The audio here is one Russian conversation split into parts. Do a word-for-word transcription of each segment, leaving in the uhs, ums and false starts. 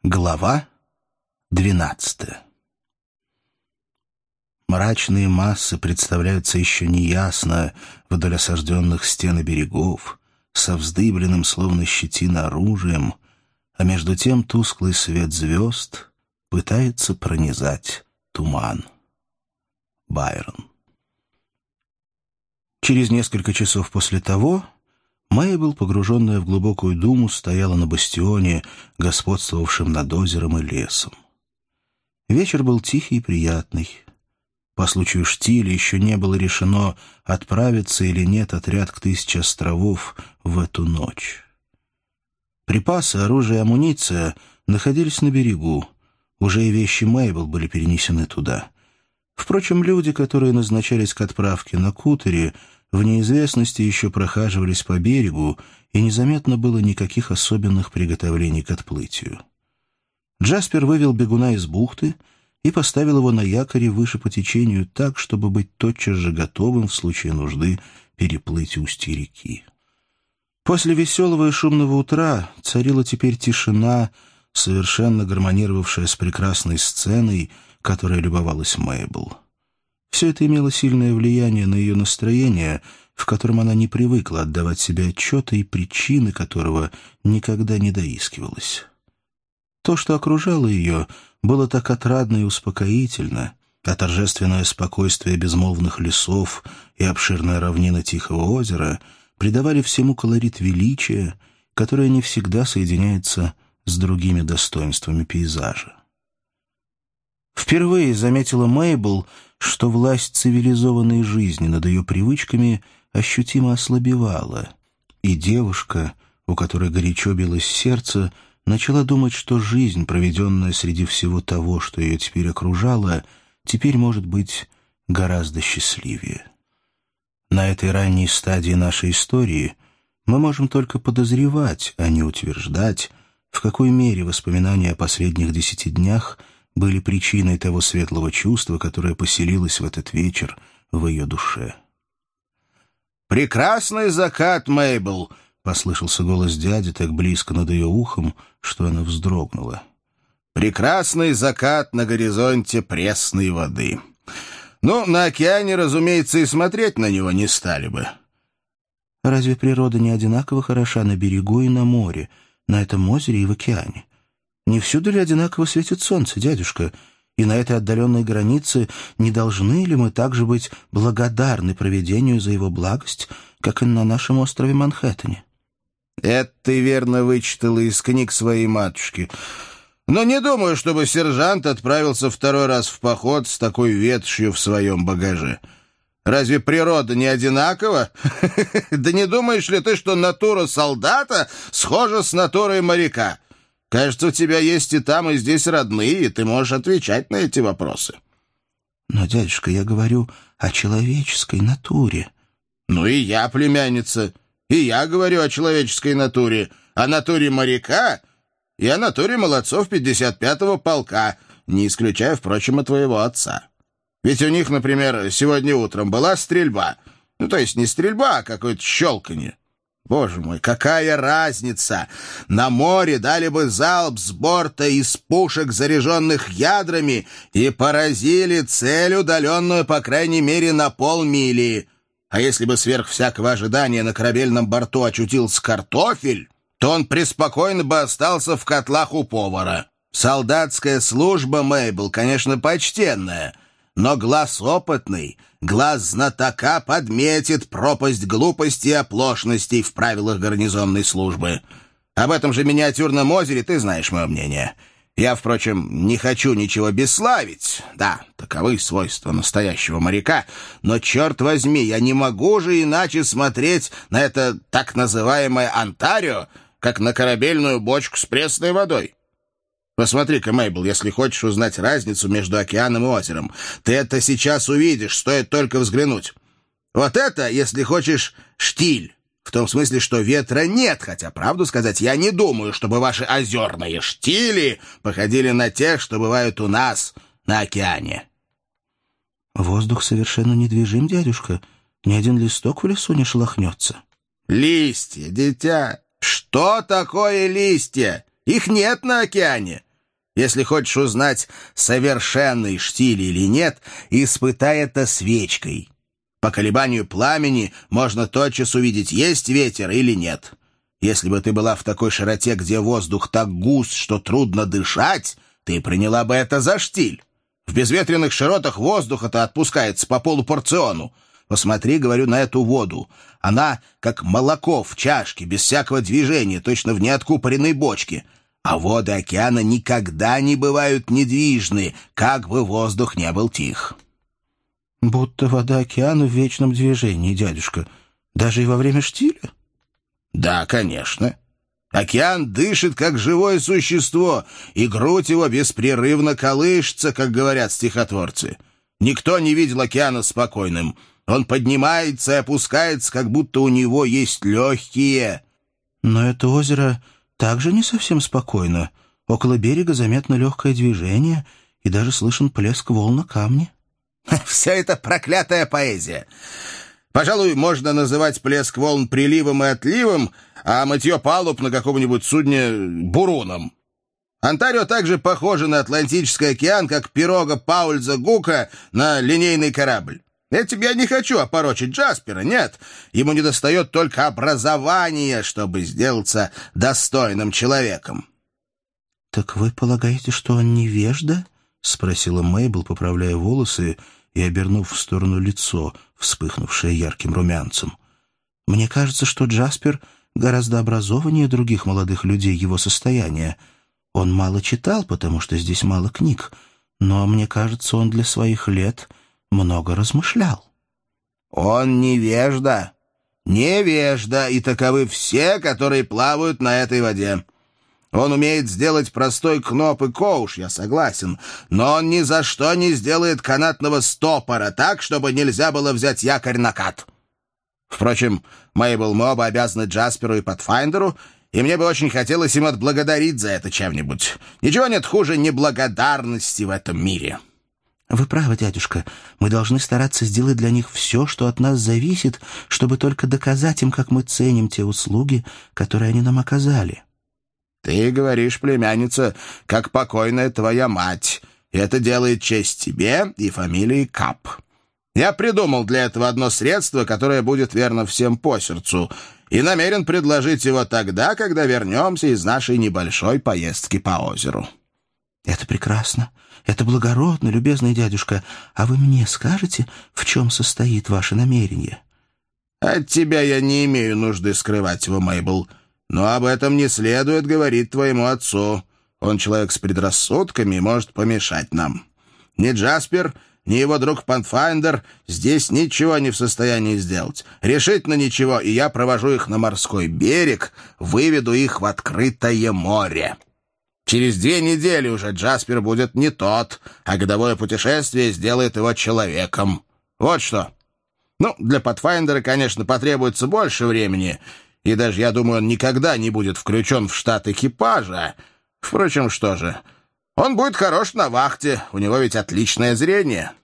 Глава двенадцатая. Мрачные массы представляются еще неясно вдоль осажденных стен и берегов, со вздыбленным, словно щетина, оружием, а между тем тусклый свет звезд пытается пронизать туман. Байрон. Через несколько часов после того Мейбл, погруженная в глубокую думу, стояла на бастионе, господствовавшем над озером и лесом. Вечер был тихий и приятный. По случаю штиля еще не было решено, отправиться или нет отряд к тысяче островов в эту ночь. Припасы, оружие и амуниция находились на берегу. Уже и вещи Мейбл были перенесены туда. Впрочем, люди, которые назначались к отправке на кутере, в неизвестности еще прохаживались по берегу, и незаметно было никаких особенных приготовлений к отплытию. Джаспер вывел бегуна из бухты и поставил его на якоре выше по течению так, чтобы быть тотчас же готовым в случае нужды переплыть устье реки. После веселого и шумного утра царила теперь тишина, совершенно гармонировавшая с прекрасной сценой, которой любовалась Мейбл. Все это имело сильное влияние на ее настроение, в котором она не привыкла отдавать себе отчета и причины которого никогда не доискивалась. То, что окружало ее, было так отрадно и успокоительно, а торжественное спокойствие безмолвных лесов и обширная равнина Тихого озера придавали всему колорит величия, которое не всегда соединяется с другими достоинствами пейзажа. Впервые заметила Мейбл, что власть цивилизованной жизни над ее привычками ощутимо ослабевала, и девушка, у которой горячо билось сердце, начала думать, что жизнь, проведенная среди всего того, что ее теперь окружало, теперь может быть гораздо счастливее. На этой ранней стадии нашей истории мы можем только подозревать, а не утверждать, в какой мере воспоминания о последних десяти днях были причиной того светлого чувства, которое поселилось в этот вечер в ее душе. «Прекрасный закат, Мейбл!» — послышался голос дяди так близко над ее ухом, что она вздрогнула. «Прекрасный закат на горизонте пресной воды. Ну, на океане, разумеется, и смотреть на него не стали бы». «Разве природа не одинаково хороша на берегу и на море, на этом озере и в океане? Не всюду ли одинаково светит солнце, дядюшка? И на этой отдаленной границе не должны ли мы также быть благодарны провидению за его благость, как и на нашем острове Манхэттене?» «Это ты верно вычитала из книг своей матушки. Но не думаю, чтобы сержант отправился второй раз в поход с такой ветошью в своем багаже. Разве природа не одинакова? Да не думаешь ли ты, что натура солдата схожа с натурой моряка? Кажется, у тебя есть и там, и здесь родные, и ты можешь отвечать на эти вопросы». «Но, дядюшка, я говорю о человеческой натуре». «Ну и я, племянница, и я говорю о человеческой натуре, о натуре моряка и о натуре молодцов пятьдесят пятого полка, не исключая, впрочем, и твоего отца. Ведь у них, например, сегодня утром была стрельба. Ну, то есть не стрельба, а какое-то щелканье. Боже мой, какая разница! На море дали бы залп с борта из пушек, заряженных ядрами, и поразили цель, удаленную, по крайней мере, на полмили. А если бы сверх всякого ожидания на корабельном борту очутился картофель, то он преспокойно бы остался в котлах у повара. Солдатская служба, Мейбл, конечно, почтенная, но глаз опытный, глаз знатока подметит пропасть глупости и оплошностей в правилах гарнизонной службы. Об этом же миниатюрном озере ты знаешь мое мнение. Я, впрочем, не хочу ничего бесславить. Да, таковы свойства настоящего моряка, но, черт возьми, я не могу же иначе смотреть на это так называемое Онтарио, как на корабельную бочку с пресной водой. Посмотри-ка, Мейбл, если хочешь узнать разницу между океаном и озером. Ты это сейчас увидишь, стоит только взглянуть. Вот это, если хочешь, штиль. В том смысле, что ветра нет, хотя, правду сказать, я не думаю, чтобы ваши озерные штили походили на тех, что бывают у нас на океане». «Воздух совершенно недвижим, дядюшка. Ни один листок в лесу не шелохнется». «Листья, дитя. Что такое листья? Их нет на океане. Если хочешь узнать, совершенный штиль или нет, испытай это свечкой. По колебанию пламени можно тотчас увидеть, есть ветер или нет. Если бы ты была в такой широте, где воздух так густ, что трудно дышать, ты приняла бы это за штиль. В безветренных широтах воздуха-то отпускается по полупорциону. Посмотри, говорю, на эту воду. Она как молоко в чашке, без всякого движения, точно в неоткупоренной бочке. А воды океана никогда не бывают недвижны, как бы воздух не был тих. Будто вода океана в вечном движении, дядюшка. Даже и во время штиля? Да, конечно. Океан дышит, как живое существо, и грудь его беспрерывно колышется, как говорят стихотворцы. Никто не видел океана спокойным. Он поднимается и опускается, как будто у него есть легкие. Но это озеро также не совсем спокойно. Около берега заметно легкое движение, и даже слышен плеск волн на камне. Вся эта проклятая поэзия. Пожалуй, можно называть плеск волн приливом и отливом, а мытье палуб на каком-нибудь судне буруном. Онтарио также похоже на Атлантический океан, как пирога Паульза Гука на линейный корабль. Этим я не хочу опорочить Джаспера, нет. Ему недостает только образования, чтобы сделаться достойным человеком. — Так вы полагаете, что он невежда? — спросила Мейбл, поправляя волосы и обернув в сторону лицо, вспыхнувшее ярким румянцем. «Мне кажется, что Джаспер гораздо образованнее других молодых людей его состояния. Он мало читал, потому что здесь мало книг, но, мне кажется, он для своих лет много размышлял». «Он невежда, невежда, и таковы все, которые плавают на этой воде. Он умеет сделать простой кноп и коуш, я согласен, но он ни за что не сделает канатного стопора так, чтобы нельзя было взять якорь на кат. Впрочем, Мейбл, мы оба обязаны Джасперу и Патфайндеру, и мне бы очень хотелось им отблагодарить за это чем-нибудь. Ничего нет хуже неблагодарности в этом мире». «Вы правы, дядюшка. Мы должны стараться сделать для них все, что от нас зависит, чтобы только доказать им, как мы ценим те услуги, которые они нам оказали». «Ты говоришь, племянница, как покойная твоя мать, и это делает честь тебе и фамилии Кап. Я придумал для этого одно средство, которое будет верно всем по сердцу, и намерен предложить его тогда, когда вернемся из нашей небольшой поездки по озеру». «Это прекрасно. Это благородно, любезный дядюшка. А вы мне скажете, в чем состоит ваше намерение?» «От тебя я не имею нужды скрывать его, Мейбл. Но об этом не следует говорить твоему отцу. Он человек с предрассудками и может помешать нам. Ни Джаспер, ни его друг Патфайндер здесь ничего не в состоянии сделать. Решительно ничего, и я провожу их на морской берег, выведу их в открытое море. Через две недели уже Джаспер будет не тот, а годовое путешествие сделает его человеком. Вот что. Ну, для Патфайндера, конечно, потребуется больше времени, и даже, я думаю, он никогда не будет включен в штат экипажа. Впрочем, что же, он будет хорош на вахте, у него ведь отличное зрение».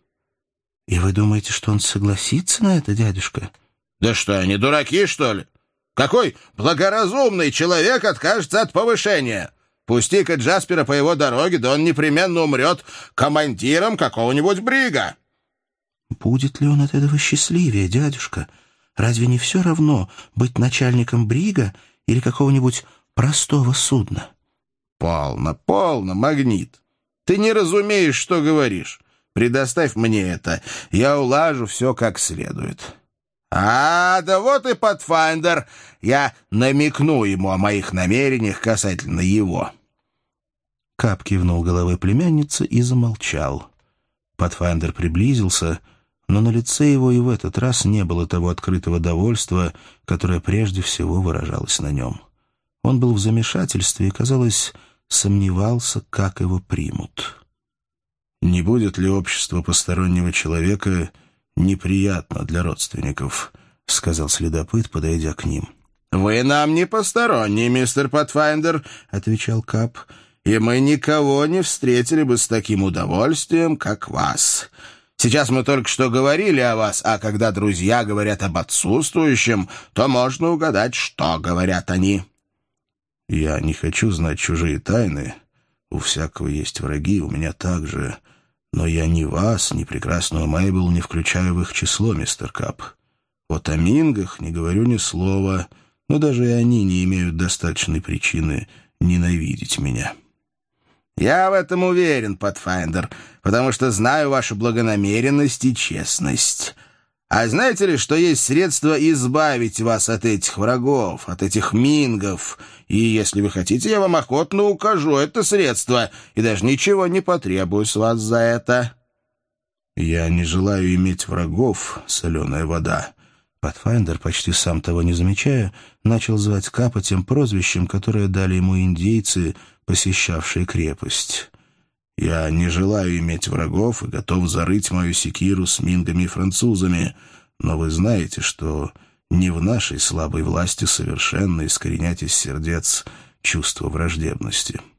«И вы думаете, что он согласится на это, дядюшка?» «Да что, они дураки, что ли? Какой благоразумный человек откажется от повышения? Пусти-ка Джаспера по его дороге, да он непременно умрет командиром какого-нибудь брига». «Будет ли он от этого счастливее, дядюшка? Разве не все равно быть начальником брига или какого-нибудь простого судна?» «Полно, полно, Магнит. Ты не разумеешь, что говоришь. Предоставь мне это, я улажу все как следует». «А, да вот и Патфайндер. Я намекну ему о моих намерениях касательно его». Кап кивнул головой племянницы и замолчал. Патфайндер приблизился, но на лице его и в этот раз не было того открытого довольства, которое прежде всего выражалось на нем. Он был в замешательстве и, казалось, сомневался, как его примут. «Не будет ли общество постороннего человека неприятно для родственников?» — сказал следопыт, подойдя к ним. «Вы нам не посторонний, мистер Патфайндер», — отвечал Кап, — «и мы никого не встретили бы с таким удовольствием, как вас. Сейчас мы только что говорили о вас, а когда друзья говорят об отсутствующем, то можно угадать, что говорят они». «Я не хочу знать чужие тайны, У всякого есть враги, у меня также. Но я ни вас, ни прекрасную Мейбл не включаю в их число, мистер Кап. О Тамингах не говорю ни слова, но даже и они не имеют достаточной причины ненавидеть меня». «Я в этом уверен, Патфайндер, потому что знаю вашу благонамеренность и честность. А знаете ли, что есть средство избавить вас от этих врагов, от этих мингов? И если вы хотите, я вам охотно укажу это средство, и даже ничего не потребую с вас за это». «Я не желаю иметь врагов, соленая вода». Патфайндер, почти сам того не замечая, начал звать Капа тем прозвищем, которое дали ему индейцы, посещавшие крепость. «Я не желаю иметь врагов и готов зарыть мою секиру с мингами и французами, но вы знаете, что не в нашей слабой власти совершенно искоренять из сердец чувство враждебности».